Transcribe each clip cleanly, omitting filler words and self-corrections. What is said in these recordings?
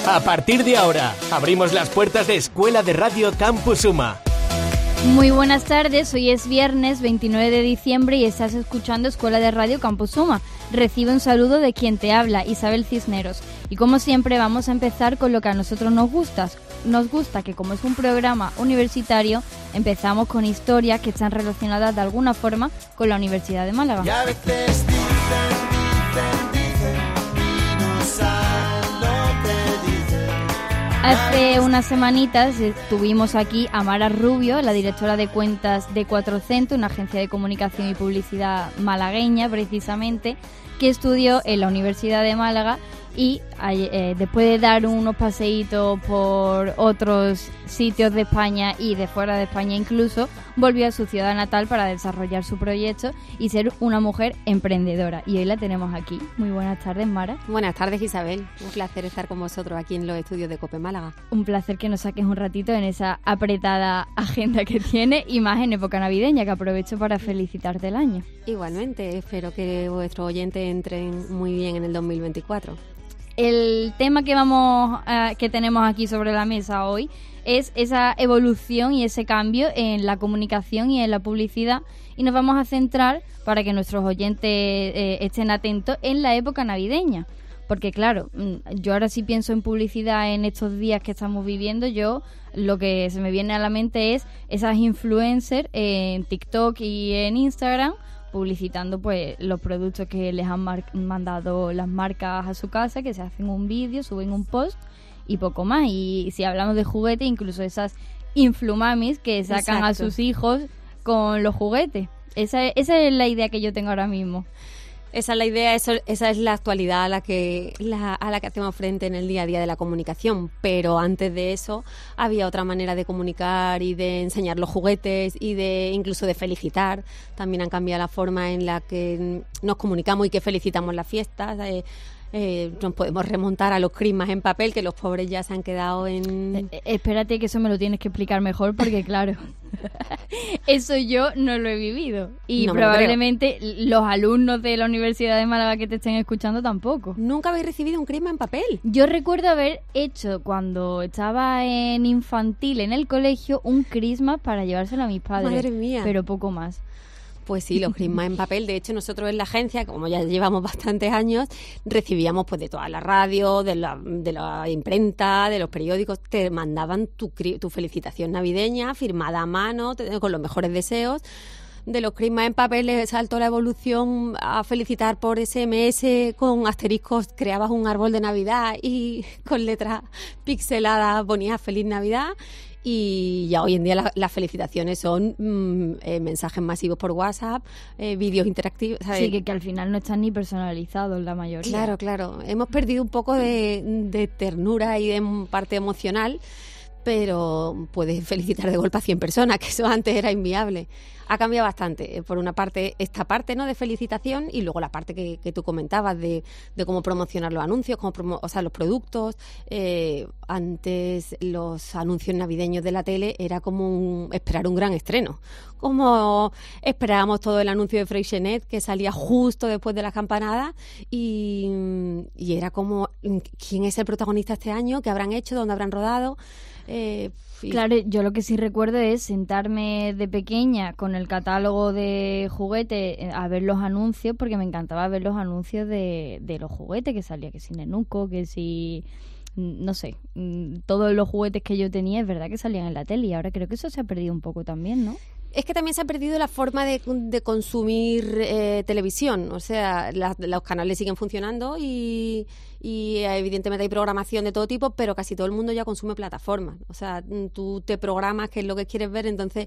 A partir de ahora, abrimos las puertas de Escuela de Radio Campus Suma. Muy buenas tardes, hoy es viernes 29 de diciembre y estás escuchando Escuela de Radio Campus Suma. Recibe un saludo de quien te habla, Isabel Cisneros. Y como siempre vamos a empezar con lo que a nosotros nos gusta. Nos gusta que como es un programa universitario, empezamos con historias que están relacionadas de alguna forma con la Universidad de Málaga. Y a veces dicen y no saben lo que dicen. Hace unas semanitas tuvimos aquí a Mara Rubio, la directora de cuentas de Cuatrocento, una agencia de comunicación y publicidad malagueña precisamente, que estudió en la Universidad de Málaga y después de dar unos paseitos por otros sitios de España y de fuera de España incluso, volvió a su ciudad natal para desarrollar su proyecto y ser una mujer emprendedora. Y hoy la tenemos aquí. Muy buenas tardes, Mara. Buenas tardes, Isabel. Un placer estar con vosotros aquí en los estudios de COPE Málaga. Un placer que nos saques un ratito en esa apretada agenda que tiene y más en época navideña, que aprovecho para felicitarte el año. Igualmente, espero que vuestros oyentes entren muy bien en el 2024. El tema que tenemos aquí sobre la mesa hoy es esa evolución y ese cambio en la comunicación y en la publicidad, y nos vamos a centrar para que nuestros oyentes estén atentos en la época navideña. Porque claro, yo ahora sí pienso en publicidad en estos días que estamos viviendo. Yo lo que se me viene a la mente es esas influencers en TikTok y en Instagram publicitando pues los productos que les han mandado las marcas a su casa, que se hacen un vídeo, suben un post y poco más. Y si hablamos de juguetes, incluso esas influmamis que sacan Exacto. a sus hijos con los juguetes. Esa es la idea que yo tengo ahora mismo. Esa es la idea, esa es la actualidad a la que hacemos frente en el día a día de la comunicación. Pero antes de eso había otra manera de comunicar y de enseñar los juguetes y de incluso de felicitar. También han cambiado la forma en la que nos comunicamos y que felicitamos las fiestas. Nos podemos remontar a los crismas en papel, que los pobres ya se han quedado en... Espérate, que eso me lo tienes que explicar mejor, porque claro, eso yo no lo he vivido. Y No me lo probablemente los alumnos de la Universidad de Málaga que te estén escuchando tampoco. ¿Nunca habéis recibido un crisma en papel? Yo recuerdo haber hecho, cuando estaba en infantil en el colegio, un crisma para llevárselo a mis padres. Madre mía. Pero poco más. Pues sí, los crismas en papel. De hecho, nosotros en la agencia, como ya llevamos bastantes años, recibíamos pues de toda la radio, de la imprenta, de los periódicos. Te mandaban tu felicitación navideña firmada a mano, con los mejores deseos. De los crismas en papel les saltó la evolución a felicitar por SMS con asteriscos. Creabas un árbol de Navidad y con letras pixeladas ponías Feliz Navidad. Y ya hoy en día las felicitaciones son mensajes masivos por WhatsApp, vídeos interactivos, ¿sabes? Sí, que al final no están ni personalizados la mayoría. Claro. Hemos perdido un poco de ternura y de parte emocional, pero puedes felicitar de golpe a 100 personas, que eso antes era inviable. Ha cambiado bastante. Por una parte, esta parte, ¿no?, de felicitación, y luego la parte que tú comentabas de cómo promocionar los anuncios, los productos. Antes los anuncios navideños de la tele era como esperar un gran estreno. Como esperábamos todo el anuncio de Freixenet, que salía justo después de las campanadas, y era como, ¿quién es el protagonista este año? ¿Qué habrán hecho? ¿Dónde habrán rodado? Claro, yo lo que sí recuerdo es sentarme de pequeña con el catálogo de juguetes a ver los anuncios, porque me encantaba ver los anuncios de los juguetes, que salía que si Nenuco, que si... no sé, todos los juguetes que yo tenía es verdad que salían en la tele, y ahora creo que eso se ha perdido un poco también, ¿no? Es que también se ha perdido la forma de consumir televisión. O sea, los canales siguen funcionando y evidentemente hay programación de todo tipo, pero casi todo el mundo ya consume plataformas. O sea, tú te programas qué es lo que quieres ver, entonces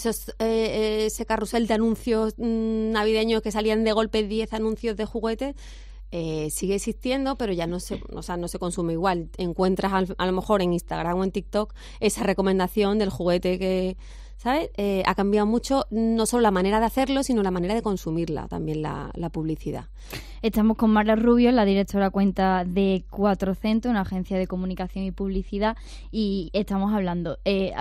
ese carrusel de anuncios navideños que salían de golpe 10 anuncios de juguetes, sigue existiendo, pero ya no se consume igual. Encuentras a lo mejor en Instagram o en TikTok esa recomendación del juguete ¿sabes? Ha cambiado mucho no solo la manera de hacerlo, sino la manera de consumirla, también la publicidad. Estamos con Mara Rubio, la directora cuenta de 4Centro, una agencia de comunicación y publicidad, y estamos hablando.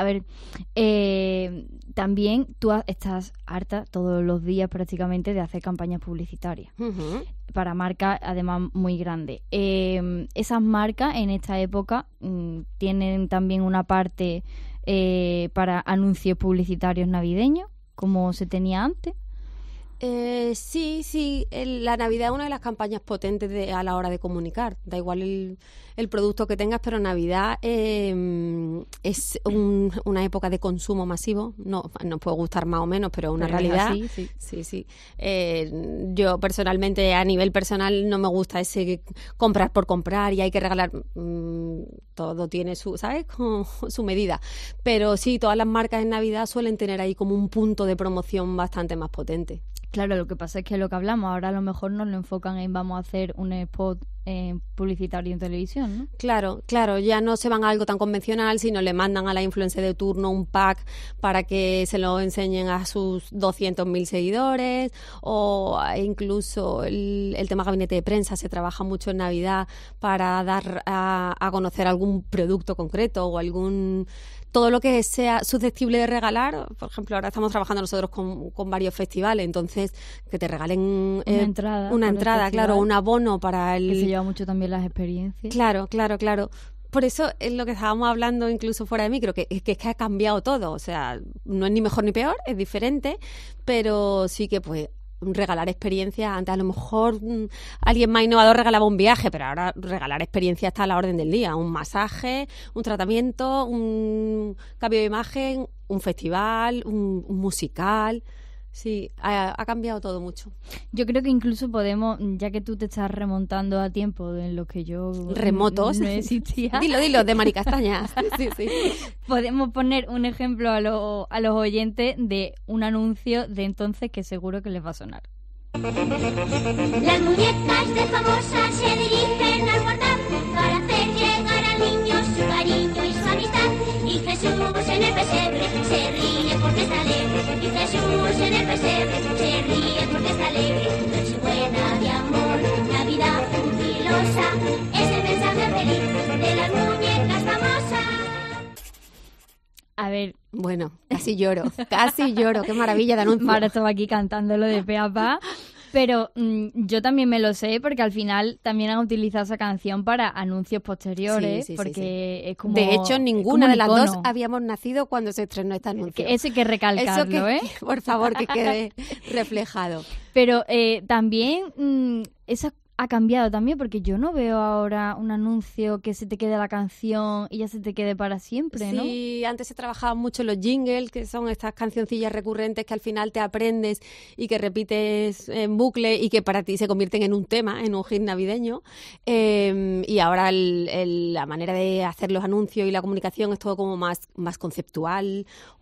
También tú estás harta todos los días prácticamente de hacer campañas publicitarias para marcas, además, muy grandes. Esas marcas en esta época tienen también una parte para anuncios publicitarios navideños, como se tenía antes. Sí, la Navidad es una de las campañas potentes a la hora de comunicar. Da igual el producto que tengas, pero Navidad es una época de consumo masivo. Nos puede gustar más o menos, pero es una realidad. Así, sí. Sí. Yo personalmente, a nivel personal, no me gusta ese comprar por comprar y hay que regalar. Todo tiene su medida. Pero sí, todas las marcas en Navidad suelen tener ahí como un punto de promoción bastante más potente. Claro, lo que pasa es que lo que hablamos ahora a lo mejor nos lo enfocan en vamos a hacer un spot publicitario en televisión, ¿no? Claro, ya no se van a algo tan convencional, sino le mandan a la influencer de turno un pack para que se lo enseñen a sus 200.000 seguidores, o incluso el tema gabinete de prensa se trabaja mucho en Navidad para dar a conocer algún producto concreto o todo lo que sea susceptible de regalar. Por ejemplo, ahora estamos trabajando nosotros con varios festivales, entonces que te regalen una entrada, claro, un abono para el... Que se lleva mucho también las experiencias. Claro. Por eso es lo que estábamos hablando incluso fuera de micro, que ha cambiado todo. O sea, no es ni mejor ni peor, es diferente, pero sí que pues regalar experiencias. Antes a lo mejor alguien más innovador regalaba un viaje, pero ahora regalar experiencias está a la orden del día. Un masaje, un tratamiento, un cambio de imagen, un festival, un musical. Sí, ha cambiado todo mucho. Yo creo que incluso podemos, ya que tú te estás remontando a tiempo en lo que yo remotos no existía. Dilo, de Maricastaña. Sí. Podemos poner un ejemplo a los oyentes de un anuncio de entonces que seguro que les va a sonar. Las muñecas de Famosa se dirigen al portal para hacer llegar al niño su cariño y su amistad. Y Jesús en el pesebre se ríe porque está alegre. Y Jesús en el pesebre se ríe porque está alegre. Nochebuena de amor, Navidad jubilosa, es el mensaje feliz de las muñecas famosas. A ver, bueno, casi lloro, qué maravilla de anuncio. Mara estaba aquí cantándolo de pe a pa, pero yo también me lo sé porque al final también han utilizado esa canción para anuncios posteriores, porque es como... De hecho, ninguna de las dos habíamos nacido cuando se estrenó este anuncio. Eso hay que recalcarlo, Por favor, que quede reflejado. Pero también esa ha cambiado también, porque yo no veo ahora un anuncio que se te quede la canción y ya se te quede para siempre, ¿no? Sí, antes se trabajaban mucho los jingles, que son estas cancioncillas recurrentes que al final te aprendes y que repites en bucle y que para ti se convierten en un tema, en un hit navideño. Y ahora la manera de hacer los anuncios y la comunicación es todo como más conceptual,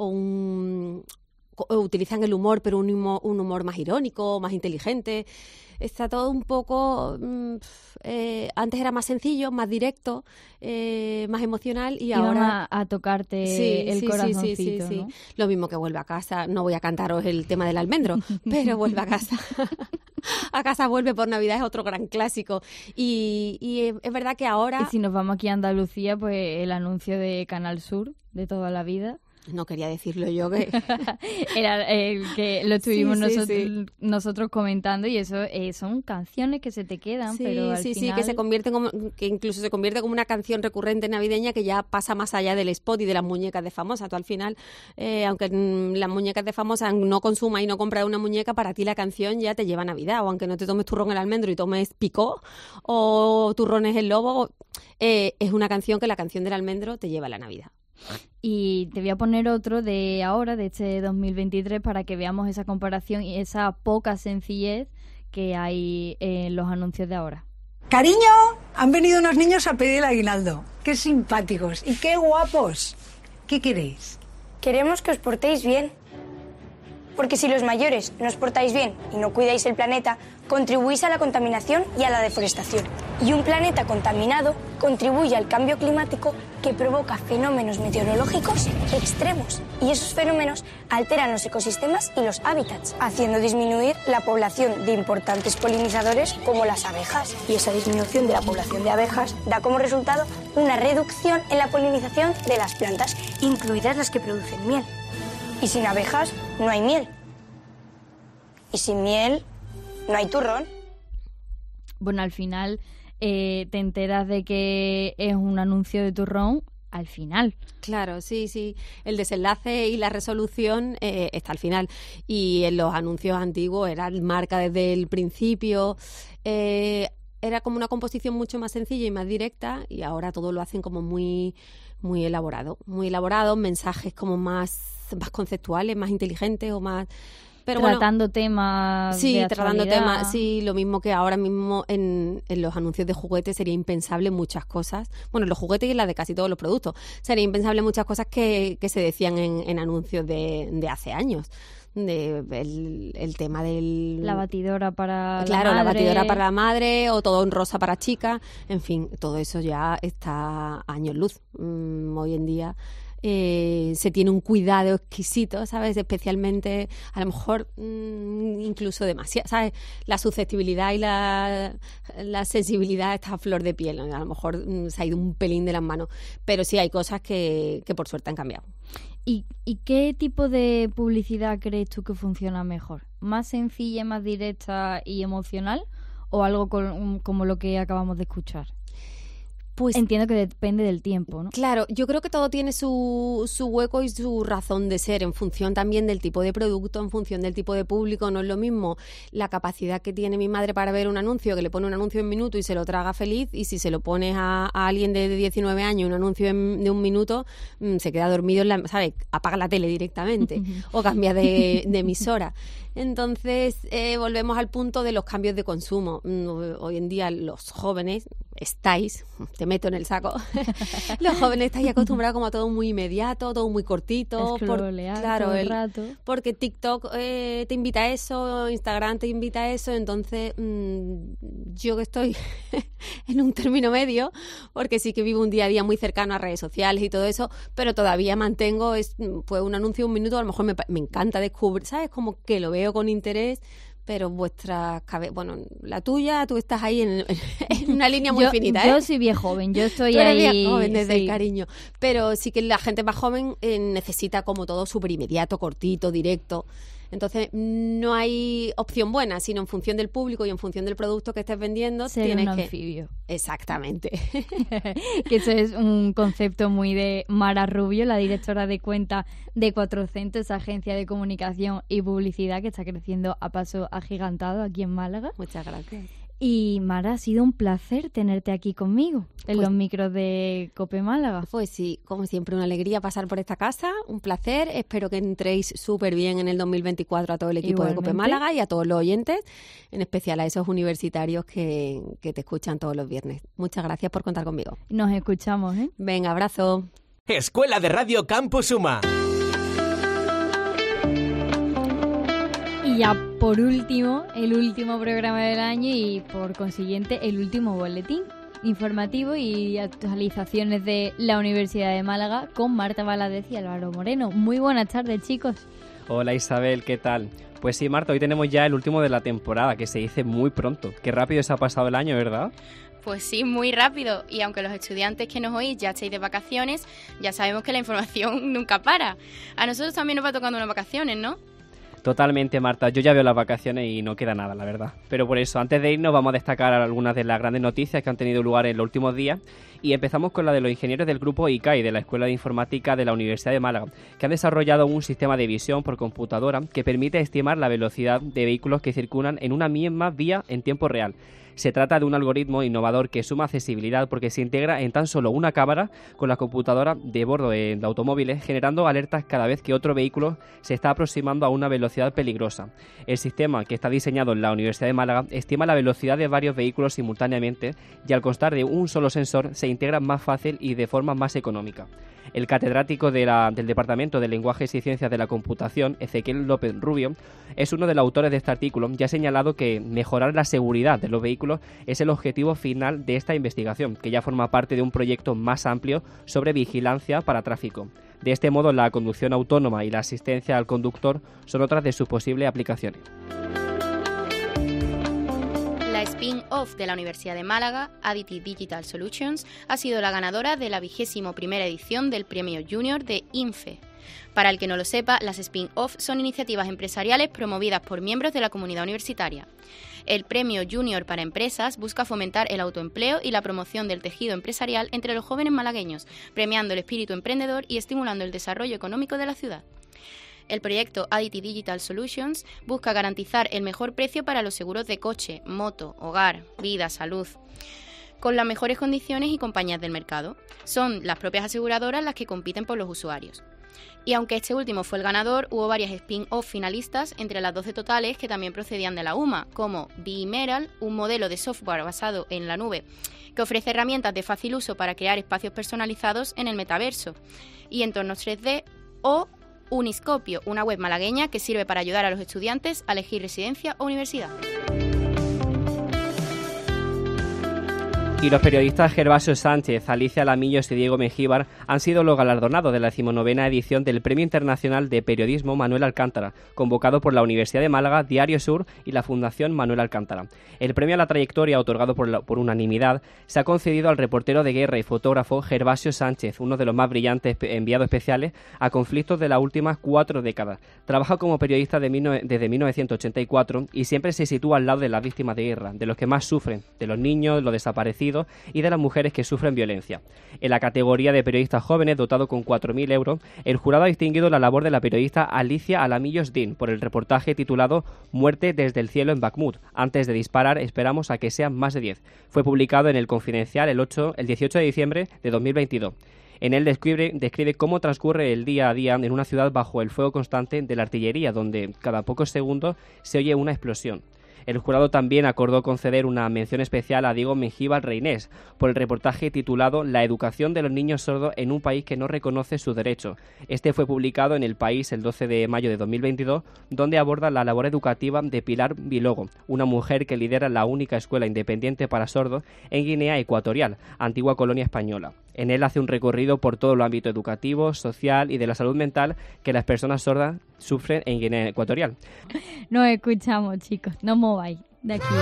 o utilizan el humor, pero un humor más irónico, más inteligente. Está todo un poco... antes era más sencillo, más directo, más emocional, y ahora... a tocarte el corazoncito, sí. ¿no? Lo mismo que Vuelve a casa. No voy a cantaros el tema del almendro, pero Vuelve a casa. A casa vuelve por Navidad es otro gran clásico. Y es verdad que ahora... Y si nos vamos aquí a Andalucía, pues el anuncio de Canal Sur de toda la vida... No quería decirlo yo, que... Era el que lo estuvimos nosotros comentando, y eso son canciones que se te quedan, pero al final... que incluso se convierte como una canción recurrente navideña que ya pasa más allá del spot y de las muñecas de Famosa. Tú al final, aunque las muñecas de Famosa no consumas y no compras una muñeca, para ti la canción ya te lleva a Navidad. O aunque no te tomes turrón el almendro y tomes picó o turrones el lobo, es una canción que la canción del almendro te lleva a la Navidad. Y te voy a poner otro de ahora, de este 2023, para que veamos esa comparación y esa poca sencillez que hay en los anuncios de ahora. Cariño, han venido unos niños a pedir el aguinaldo. Qué simpáticos y qué guapos. ¿Qué queréis? Queremos que os portéis bien. Porque si los mayores no os portáis bien y no cuidáis el planeta, contribuís a la contaminación y a la deforestación. Y un planeta contaminado contribuye al cambio climático que provoca fenómenos meteorológicos extremos. Y esos fenómenos alteran los ecosistemas y los hábitats, haciendo disminuir la población de importantes polinizadores como las abejas. Y esa disminución de la población de abejas da como resultado una reducción en la polinización de las plantas, incluidas las que producen miel. Y sin abejas no hay miel. Y sin miel no hay turrón. Bueno, al final te enteras de que es un anuncio de turrón al final. Claro, sí. El desenlace y la resolución está al final. Y en los anuncios antiguos era marca desde el principio. Era como una composición mucho más sencilla y más directa, y ahora todo lo hacen como muy elaborado. Muy elaborados, mensajes como más conceptuales, más inteligentes o más... Pero tratando temas sí, de tratando actualidad. temas, sí, lo mismo que ahora mismo en los anuncios de juguetes sería impensable muchas cosas. Bueno, en los juguetes y en las de casi todos los productos. Sería impensable muchas cosas que se decían en anuncios de hace años. El tema del... La batidora para claro, la madre. La batidora para la madre, o todo en rosa para chicas. En fin, todo eso ya está a años luz. Hoy en día... se tiene un cuidado exquisito, ¿sabes? Especialmente, a lo mejor, incluso demasiado, ¿sabes? La susceptibilidad y la sensibilidad está a flor de piel, ¿no? A lo mejor se ha ido un pelín de las manos, pero sí hay cosas que por suerte han cambiado. ¿Y qué tipo de publicidad crees tú que funciona mejor? ¿Más sencilla, más directa y emocional? ¿O algo como lo que acabamos de escuchar? Pues entiendo que depende del tiempo, ¿no? Claro, yo creo que todo tiene su hueco y su razón de ser, en función también del tipo de producto, en función del tipo de público. No es lo mismo la capacidad que tiene mi madre para ver un anuncio, que le pone un anuncio en minuto y se lo traga feliz, y si se lo pones a alguien de 19 años, un anuncio de un minuto, se queda dormido, ¿sabes? Apaga la tele directamente o cambia de emisora. Entonces, volvemos al punto de los cambios de consumo. Hoy en día los jóvenes te meto en el saco, los jóvenes estáis acostumbrados como a todo muy inmediato, todo muy cortito. Claro, el rato. Porque TikTok te invita a eso, Instagram te invita a eso, entonces yo que estoy en un término medio, porque sí que vivo un día a día muy cercano a redes sociales y todo eso, pero todavía mantengo pues un anuncio de un minuto, a lo mejor me encanta descubrir, ¿sabes? Como que lo veo con interés, pero la tuya, tú estás ahí en una línea muy finita, ¿eh? Yo soy bien joven, yo estoy tú eres ahí... bien joven desde el cariño, pero sí que la gente más joven necesita como todo súper inmediato, cortito, directo. Entonces no hay opción buena, sino en función del público y en función del producto que estés vendiendo. Ser un anfibio. Exactamente. Que eso es un concepto muy de Mara Rubio, la directora de cuenta de 400, esa agencia de comunicación y publicidad que está creciendo a paso agigantado aquí en Málaga. Muchas gracias. Y Mara, ha sido un placer tenerte aquí conmigo en los micros de COPE Málaga. Pues sí, como siempre, una alegría pasar por esta casa, un placer. Espero que entréis súper bien en el 2024 a todo el equipo de COPE Málaga y a todos los oyentes, en especial a esos universitarios que te escuchan todos los viernes. Muchas gracias por contar conmigo. Nos escuchamos, ¿eh? Venga, abrazo. Escuela de Radio Campus Suma. Y ya por último, el último programa del año y por consiguiente el último boletín informativo y actualizaciones de la Universidad de Málaga con Marta Valadez y Álvaro Moreno. Muy buenas tardes, chicos. Hola Isabel, ¿qué tal? Pues sí, Marta, hoy tenemos ya el último de la temporada, que se dice muy pronto. Qué rápido se ha pasado el año, ¿verdad? Pues sí, muy rápido. Y aunque los estudiantes que nos oís ya estáis de vacaciones, ya sabemos que la información nunca para. A nosotros también nos va tocando unas vacaciones, ¿no? Totalmente, Marta. Yo ya veo las vacaciones y no queda nada, la verdad. Pero por eso, antes de irnos, vamos a destacar algunas de las grandes noticias que han tenido lugar en los últimos días. Y empezamos con la de los ingenieros del grupo ICAI, de la Escuela de Informática de la Universidad de Málaga, que han desarrollado un sistema de visión por computadora que permite estimar la velocidad de vehículos que circulan en una misma vía en tiempo real. Se trata de un algoritmo innovador que suma accesibilidad porque se integra en tan solo una cámara con la computadora de bordo de automóviles, generando alertas cada vez que otro vehículo se está aproximando a una velocidad peligrosa. El sistema, que está diseñado en la Universidad de Málaga, estima la velocidad de varios vehículos simultáneamente y al constar de un solo sensor se integra más fácil y de forma más económica. El catedrático del Departamento de Lenguajes y Ciencias de la Computación, Ezequiel López Rubio, es uno de los autores de este artículo y ha señalado que mejorar la seguridad de los vehículos es el objetivo final de esta investigación, que ya forma parte de un proyecto más amplio sobre vigilancia para tráfico. De este modo, la conducción autónoma y la asistencia al conductor son otras de sus posibles aplicaciones. La spin-off de la Universidad de Málaga, Additive Digital Solutions, ha sido la ganadora de la 21ª edición del Premio Junior de INFE. Para el que no lo sepa, las spin-off son iniciativas empresariales promovidas por miembros de la comunidad universitaria. El Premio Junior para Empresas busca fomentar el autoempleo y la promoción del tejido empresarial entre los jóvenes malagueños, premiando el espíritu emprendedor y estimulando el desarrollo económico de la ciudad. El proyecto Additive Digital Solutions busca garantizar el mejor precio para los seguros de coche, moto, hogar, vida, salud, con las mejores condiciones y compañías del mercado. Son las propias aseguradoras las que compiten por los usuarios. Y aunque este último fue el ganador, hubo varias spin-off finalistas entre las 12 totales que también procedían de la UMA, como Bimeral, un modelo de software basado en la nube que ofrece herramientas de fácil uso para crear espacios personalizados en el metaverso y entornos 3D, o Uniscopio, una web malagueña que sirve para ayudar a los estudiantes a elegir residencia o universidad. Y los periodistas Gervasio Sánchez, Alicia Lamillos y Diego Mengíbar han sido los galardonados de la 19ª edición del Premio Internacional de Periodismo Manuel Alcántara, convocado por la Universidad de Málaga, Diario Sur y la Fundación Manuel Alcántara. El premio a la trayectoria, otorgado por unanimidad, se ha concedido al reportero de guerra y fotógrafo Gervasio Sánchez, uno de los más brillantes enviados especiales a conflictos de las últimas 4 décadas. Trabaja como periodista desde 1984 y siempre se sitúa al lado de las víctimas de guerra, de los que más sufren, de los niños, los desaparecidos y de las mujeres que sufren violencia. En la categoría de periodistas jóvenes, dotado con 4.000 euros, el jurado ha distinguido la labor de la periodista Alicia Alamillos Din por el reportaje titulado Muerte desde el cielo en Bakhmut. Antes de disparar, esperamos a que sean más de 10. Fue publicado en El Confidencial el 18 de diciembre de 2022. En él describe cómo transcurre el día a día en una ciudad bajo el fuego constante de la artillería, donde cada pocos segundos se oye una explosión. El jurado también acordó conceder una mención especial a Diego Mengíbar Reinés por el reportaje titulado La educación de los niños sordos en un país que no reconoce sus derechos. Este fue publicado en El País el 12 de mayo de 2022, donde aborda la labor educativa de Pilar Bilogo, una mujer que lidera la única escuela independiente para sordos en Guinea Ecuatorial, antigua colonia española. En él hace un recorrido por todo el ámbito educativo, social y de la salud mental que las personas sordas sufren en Guinea Ecuatorial. Nos escuchamos, chicos. No mováis de aquí,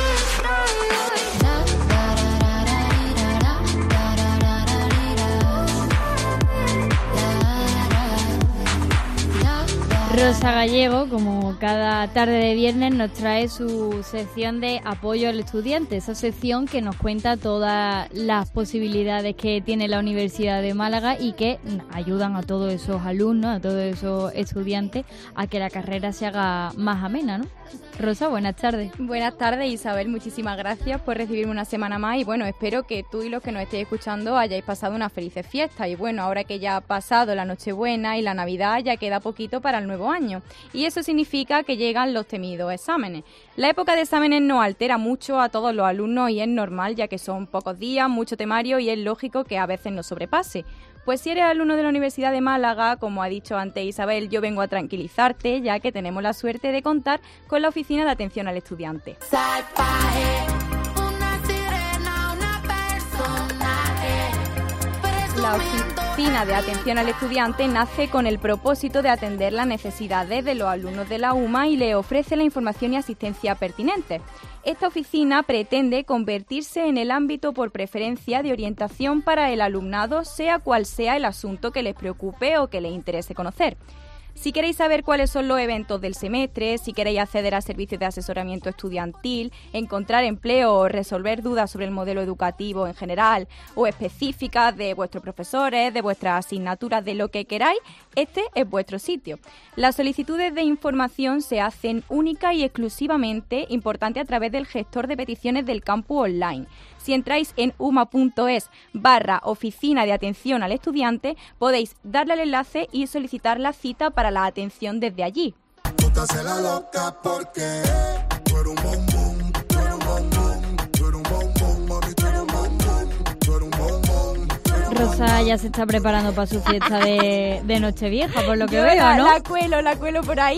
Rosa Gallego, como cada tarde de viernes, nos trae su sección de apoyo al estudiante, esa sección que nos cuenta todas las posibilidades que tiene la Universidad de Málaga y que ayudan a todos esos alumnos, a todos esos estudiantes, a que la carrera se haga más amena, ¿no? Rosa, buenas tardes. Buenas tardes, Isabel, muchísimas gracias por recibirme una semana más y bueno, espero que tú y los que nos estéis escuchando hayáis pasado unas felices fiestas y bueno, ahora que ya ha pasado la Nochebuena y la Navidad, ya queda poquito para el nuevo año y eso significa que llegan los temidos exámenes. La época de exámenes nos altera mucho a todos los alumnos y es normal ya que son pocos días, mucho temario y es lógico que a veces nos sobrepase. Pues si eres alumno de la Universidad de Málaga, como ha dicho antes Isabel, yo vengo a tranquilizarte, ya que tenemos la suerte de contar con la Oficina de Atención al Estudiante. La Oficina de Atención al Estudiante nace con el propósito de atender las necesidades de los alumnos de la UMA y le ofrece la información y asistencia pertinentes. Esta oficina pretende convertirse en el ámbito por preferencia de orientación para el alumnado, sea cual sea el asunto que les preocupe o que les interese conocer. Si queréis saber cuáles son los eventos del semestre, si queréis acceder a servicios de asesoramiento estudiantil, encontrar empleo o resolver dudas sobre el modelo educativo en general o específicas de vuestros profesores, de vuestras asignaturas, de lo que queráis, este es vuestro sitio. Las solicitudes de información se hacen única y exclusivamente importante a través del gestor de peticiones del campus online. Si entráis en uma.es/oficina de atención al estudiante, podéis darle al enlace y solicitar la cita para la atención desde allí. Rosa ya se está preparando para su fiesta de Nochevieja, por lo que veo, ¿no? La cuelo por ahí.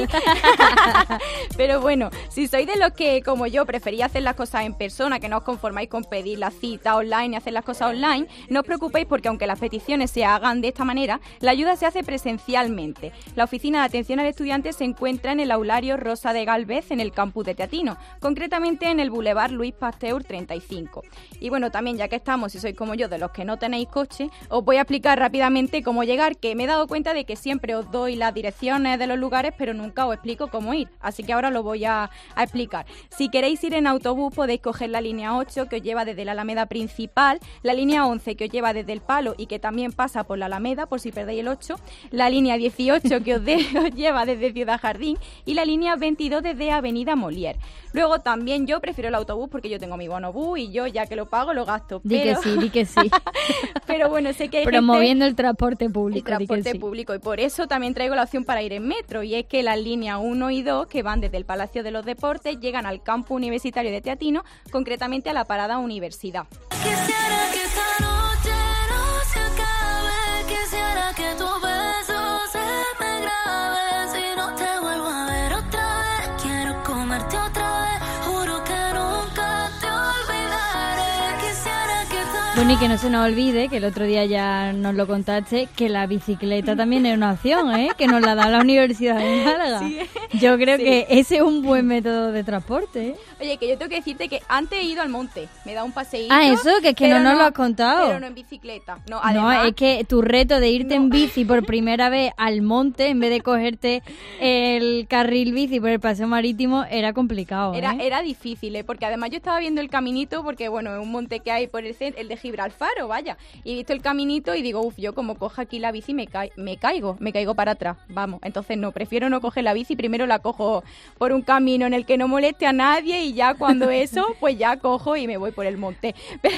Pero bueno, si sois de los que, como yo, prefería hacer las cosas en persona, que no os conformáis con pedir la cita online y hacer las cosas online, no os preocupéis porque aunque las peticiones se hagan de esta manera, la ayuda se hace presencialmente. La oficina de atención al estudiante se encuentra en el aulario Rosa de Gálvez, en el campus de Teatino, concretamente en el Boulevard Luis Pasteur 35. Y bueno, también ya que estamos, si sois como yo, de los que no tenéis coche, os voy a explicar rápidamente cómo llegar, que me he dado cuenta de que siempre os doy las direcciones de los lugares, pero nunca os explico cómo ir, así que ahora lo voy a explicar. Si queréis ir en autobús, podéis coger la línea 8, que os lleva desde la Alameda principal, la línea 11, que os lleva desde el Palo y que también pasa por la Alameda, por si perdéis el 8, la línea 18, que os lleva desde Ciudad Jardín, y la línea 22 desde Avenida Molière. Luego también yo prefiero el autobús porque yo tengo mi bonobús y yo, ya que lo pago, lo gasto. Di que sí. Pero bueno, sé que hay promoviendo gente, el transporte público. El transporte público, y por eso también traigo la opción para ir en metro, y es que las líneas 1 y 2, que van desde el Palacio de los Deportes, llegan al campus universitario de Teatino, concretamente a la parada Universidad. Quisiera que esta noche no se acabe, quisiera que tu beso se me grabe, si no te vuelvo a ver otra vez, quiero comerte otra vez, juro que nunca te olvidaré, quisiera que esta Bueno, y que no se nos olvide, que el otro día ya nos lo contaste, que la bicicleta también es una opción, ¿eh? Que nos la da la Universidad de Málaga. Sí. Yo creo que ese es un buen método de transporte, ¿eh? Oye, que yo tengo que decirte que antes he ido al monte, me da un paseíto. Ah, eso, que es que no nos lo has contado. Pero no en bicicleta. No, además, no, es que tu reto de irte en bici por primera vez al monte, en vez de cogerte el carril bici por el paseo marítimo, era complicado, ¿eh? Era difícil, porque además yo estaba viendo el caminito, porque bueno, es un monte que hay por el de Gibraltar, vaya, y he visto el caminito y digo, yo como cojo aquí la bici me caigo para atrás, vamos. Entonces no, prefiero no coger la bici, primero la cojo por un camino en el que no moleste a nadie y ya cuando eso, pues ya cojo y me voy por el monte.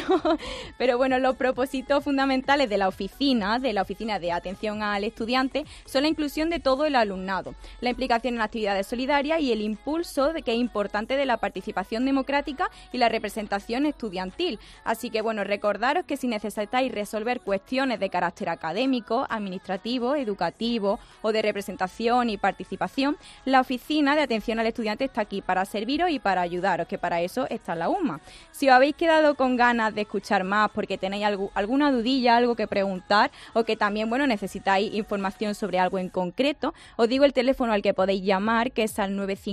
Pero bueno, los propósitos fundamentales de la oficina de atención al estudiante son la inclusión de todo el alumnado, la implicación en actividades solidarias y el impulso que es importante de la participación democrática y la representación estudiantil. Así que bueno, recordaros que si necesitáis resolver cuestiones de carácter académico, administrativo, educativo o de representación y participación, la oficina de atención al estudiante está aquí para serviros y para ayudaros, que para eso está la UMA. Si os habéis quedado con ganas de escuchar más porque tenéis alguna dudilla, algo que preguntar, o que también, bueno, necesitáis información sobre algo en concreto, os digo el teléfono al que podéis llamar, que es al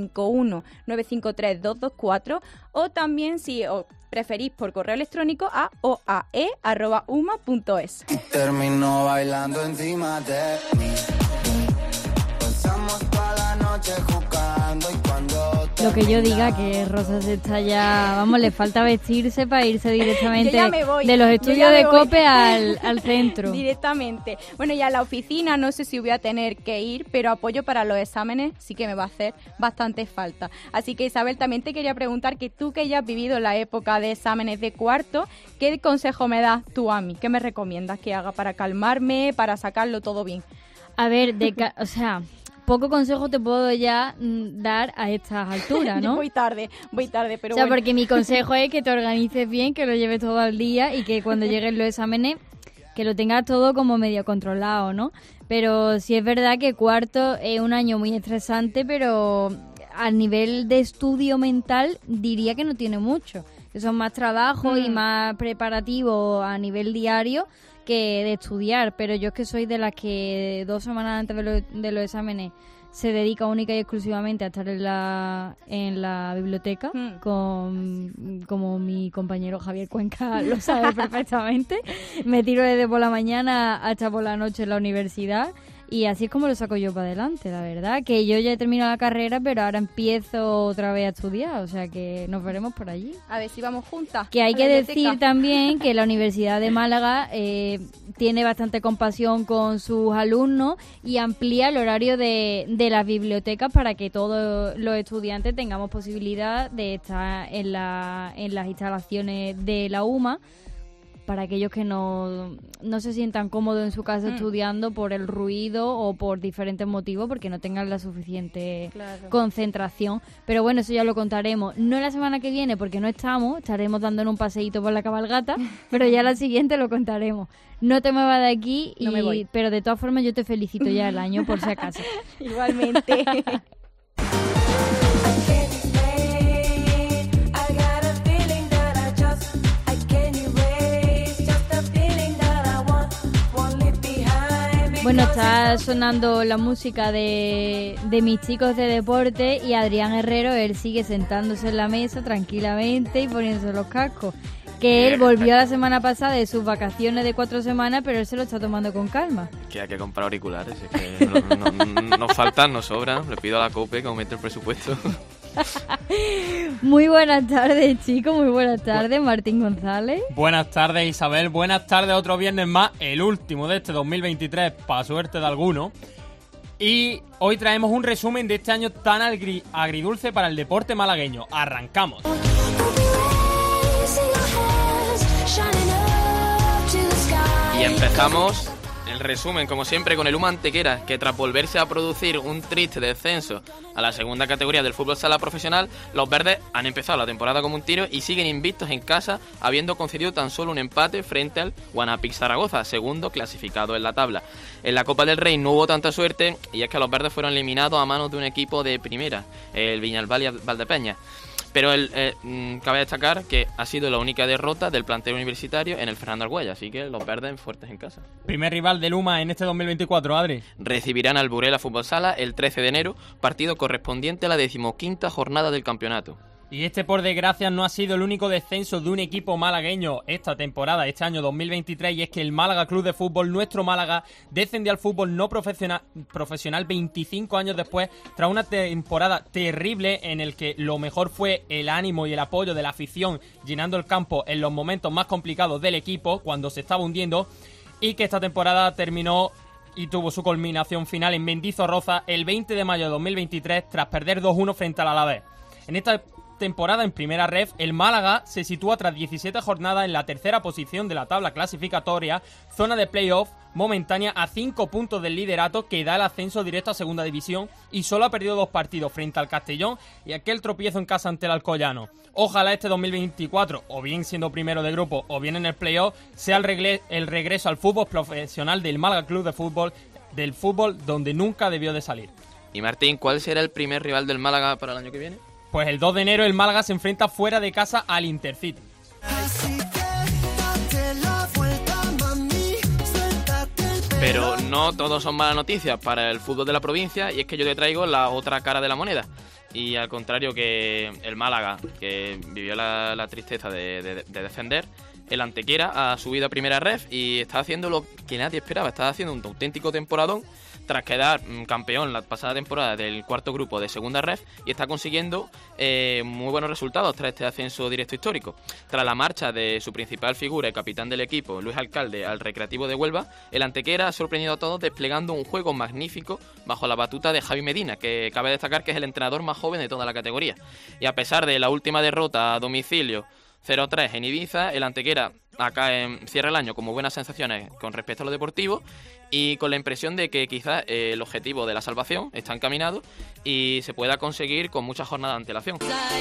951-953-224, o también, si os preferís por correo electrónico, a oae@uma.es. Termino bailando encima de mí. Pasamos toda la noche jugando y cuando Lo que yo diga, que Rosa se está ya... Vamos, le falta vestirse para irse directamente de los estudios de COPE al centro. Directamente. Bueno, y a la oficina no sé si voy a tener que ir, pero apoyo para los exámenes sí que me va a hacer bastante falta. Así que, Isabel, también te quería preguntar, que tú que ya has vivido la época de exámenes de cuarto, ¿qué consejo me das tú a mí? ¿Qué me recomiendas que haga para calmarme, para sacarlo todo bien? A ver, poco consejo te puedo ya dar a estas alturas, ¿no? Voy tarde, pero o sea, bueno. porque mi consejo es que te organices bien, que lo lleves todo al día y que cuando lleguen los exámenes, que lo tengas todo como medio controlado, ¿no? Pero sí es verdad que cuarto es un año muy estresante, pero a nivel de estudio mental diría que no tiene mucho. Que son más trabajos y más preparativos a nivel diario que de estudiar, pero yo es que soy de las que 2 semanas antes de los exámenes se dedica única y exclusivamente a estar en la biblioteca, como mi compañero Javier Cuenca lo sabe perfectamente. Me tiro desde por la mañana hasta por la noche en la universidad. Y así es como lo saco yo para adelante, la verdad. Que yo ya he terminado la carrera, pero ahora empiezo otra vez a estudiar. O sea que nos veremos por allí. A ver si vamos juntas. Que hay que decir también que la Universidad de Málaga tiene bastante compasión con sus alumnos y amplía el horario de las bibliotecas para que todos los estudiantes tengamos posibilidad de estar en las instalaciones de la UMA. para aquellos que no se sientan cómodos en su casa estudiando por el ruido o por diferentes motivos, porque no tengan la suficiente concentración. Pero bueno, eso ya lo contaremos. No la semana que viene, porque no estaremos dándonos un paseíto por la cabalgata, pero ya la siguiente lo contaremos. No te muevas de aquí, No me voy. pero de todas formas yo te felicito ya el año, por si acaso. Igualmente. Bueno, está sonando la música de mis chicos de deporte y Adrián Herrero, él sigue sentándose en la mesa tranquilamente y poniéndose los cascos. Que él volvió la semana pasada de sus vacaciones de 4 semanas, pero él se lo está tomando con calma. Que hay que comprar auriculares, es que nos faltan, nos sobran. Le pido a la COPE que aumente el presupuesto. Muy buenas tardes, chicos, muy buenas tardes, Martín González. Buenas tardes, Isabel, buenas tardes, otro viernes más, el último de este 2023, para suerte de alguno. Y hoy traemos un resumen de este año tan agridulce para el deporte malagueño. ¡Arrancamos! Y empezamos el resumen, como siempre, con el UMA Antequera, que tras volverse a producir un triste descenso a la segunda categoría del fútbol sala profesional, los verdes han empezado la temporada como un tiro y siguen invictos en casa, habiendo concedido tan solo un empate frente al Guanapix Zaragoza, segundo clasificado en la tabla. En la Copa del Rey no hubo tanta suerte, y es que los verdes fueron eliminados a manos de un equipo de primera, el Viñalbal Valdepeña. Pero cabe destacar que ha sido la única derrota del plantel universitario en el Fernando Argüelles, así que los verdes fuertes en casa. Primer rival del UMA en este 2024, Adri. Recibirán al Burela Fútbol Sala el 13 de enero, partido correspondiente a la 15ª jornada del campeonato. Y este, por desgracia, no ha sido el único descenso de un equipo malagueño esta temporada, este año 2023, y es que el Málaga Club de Fútbol, nuestro Málaga, descendió al fútbol no profesional 25 años después, tras una temporada terrible en el que lo mejor fue el ánimo y el apoyo de la afición, llenando el campo en los momentos más complicados del equipo, cuando se estaba hundiendo, y que esta temporada terminó y tuvo su culminación final en Mendizorroza el 20 de mayo de 2023, tras perder 2-1 frente al Alavés. En esta temporada en Primera Ref, el Málaga se sitúa tras 17 jornadas en la tercera posición de la tabla clasificatoria, zona de playoff momentánea a 5 puntos del liderato que da el ascenso directo a Segunda División, y solo ha perdido 2 partidos frente al Castellón y aquel tropiezo en casa ante el Alcoyano. Ojalá este 2024, o bien siendo primero de grupo o bien en el playoff, sea el regreso al fútbol profesional del Málaga Club de Fútbol, del fútbol donde nunca debió de salir. Y Martín, ¿cuál será el primer rival del Málaga para el año que viene? Pues el 2 de enero el Málaga se enfrenta fuera de casa al Intercity. Pero no todos son malas noticias para el fútbol de la provincia, y es que yo te traigo la otra cara de la moneda. Y al contrario que el Málaga, que vivió la tristeza de descender, el Antequera ha subido a Primera Ref y está haciendo lo que nadie esperaba. Está haciendo un auténtico temporadón tras quedar campeón la pasada temporada del cuarto grupo de Segunda Ref, y está consiguiendo muy buenos resultados tras este ascenso directo histórico. Tras la marcha de su principal figura y capitán del equipo, Luis Alcalde, al Recreativo de Huelva, el Antequera ha sorprendido a todos desplegando un juego magnífico bajo la batuta de Javi Medina, que cabe destacar que es el entrenador más joven de toda la categoría. Y a pesar de la última derrota a domicilio 0-3 en Ibiza, el Antequera acá cierra el año con muy buenas sensaciones con respecto a lo deportivo, y con la impresión de que quizás el objetivo de la salvación está encaminado y se pueda conseguir con muchas jornadas de antelación.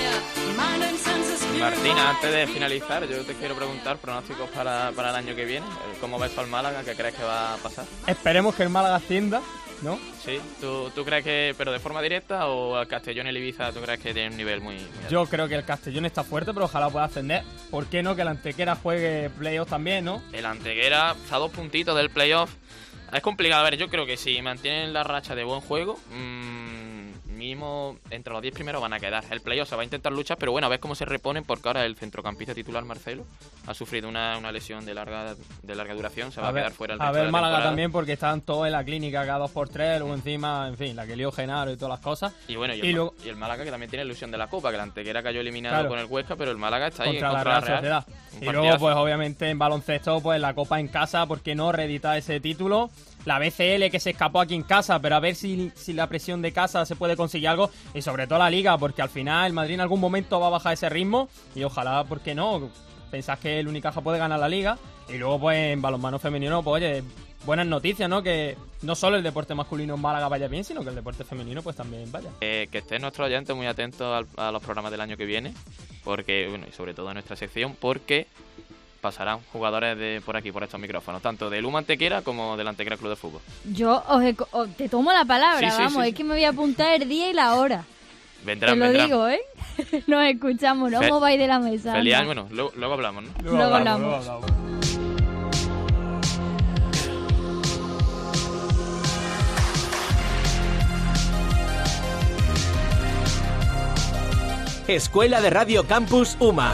Martina, antes de finalizar, yo te quiero preguntar pronósticos para el año que viene. ¿Cómo ves al Málaga? ¿Qué crees que va a pasar? Esperemos que el Málaga ascienda, ¿no? Sí, ¿tú crees que, pero de forma directa, o al Castellón y el Ibiza tú crees que tiene un nivel muy alto? Yo creo que el Castellón está fuerte, pero ojalá pueda ascender. ¿Por qué no que el Antequera juegue playoff también, no? El Antequera está a 2 puntitos del playoff. Es complicado, a ver, yo creo que si mantienen la racha de buen juego, mínimo entre los 10 primeros van a quedar. El playoff se va a intentar luchar, pero bueno, a ver cómo se reponen, porque ahora el centrocampista titular Marcelo ha sufrido una lesión de larga duración, se va a quedar fuera el resto de la Málaga temporada. También, porque están todos en la clínica cada 2x3, luego encima, en fin, la que lió Genaro y todas las cosas. Y bueno, y el Málaga, que también tiene ilusión de la Copa, que el Antequera cayó eliminado, claro, con el Huesca, pero el Málaga está ahí contra la Real Sociedad. Y luego, pues obviamente en baloncesto, pues la Copa en casa, ¿por qué no reeditar ese título? La BCL, que se escapó aquí en casa, pero a ver si la presión de casa se puede conseguir algo, y sobre todo la Liga, porque al final el Madrid en algún momento va a bajar ese ritmo, y ojalá, ¿por qué no?, pensás que el Unicaja puede ganar la Liga. Y luego, pues, en balonmano femenino, pues, oye, buenas noticias, ¿no? Que no solo el deporte masculino en Málaga vaya bien, sino que el deporte femenino, pues, también vaya. Que estén nuestros oyentes muy atentos a los programas del año que viene, porque, bueno, y sobre todo a nuestra sección, porque pasarán jugadores de por aquí, por estos micrófonos, tanto del UMA Antequera como del Antequera Club de Fútbol. Yo te tomo la palabra, Sí, sí, vamos, sí. es que me voy a apuntar el día y la hora. Vendrán, Te lo vendrán. digo, ¿eh? Nos escuchamos, no mováis de la mesa. Feliz anda. año, bueno, luego hablamos, ¿no? Luego hablamos. Escuela de Radio Campus UMA.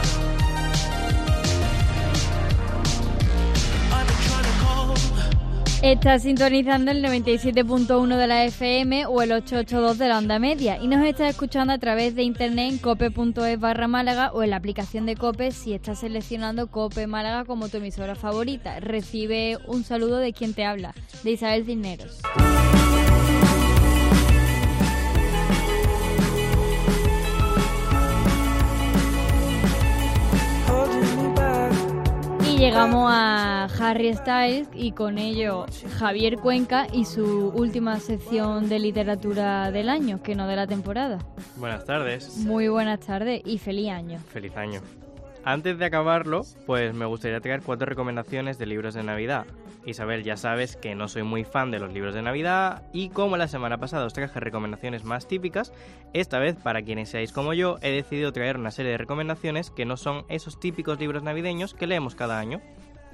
Estás sintonizando el 97.1 de la FM o el 882 de la onda media y nos estás escuchando a través de internet en cope.es/Málaga o en la aplicación de Cope si estás seleccionando Cope Málaga como tu emisora favorita. Recibe un saludo de quien te habla, de Isabel Cisneros. Llegamos a Harry Styles y con ello Javier Cuenca y su última sección de literatura del año, que no de la temporada. Buenas tardes. Muy buenas tardes y feliz año. Feliz año. Antes de acabarlo, pues me gustaría traer 4 recomendaciones de libros de Navidad. Isabel, ya sabes que no soy muy fan de los libros de Navidad y como la semana pasada os traje recomendaciones más típicas, esta vez, para quienes seáis como yo, he decidido traer una serie de recomendaciones que no son esos típicos libros navideños que leemos cada año.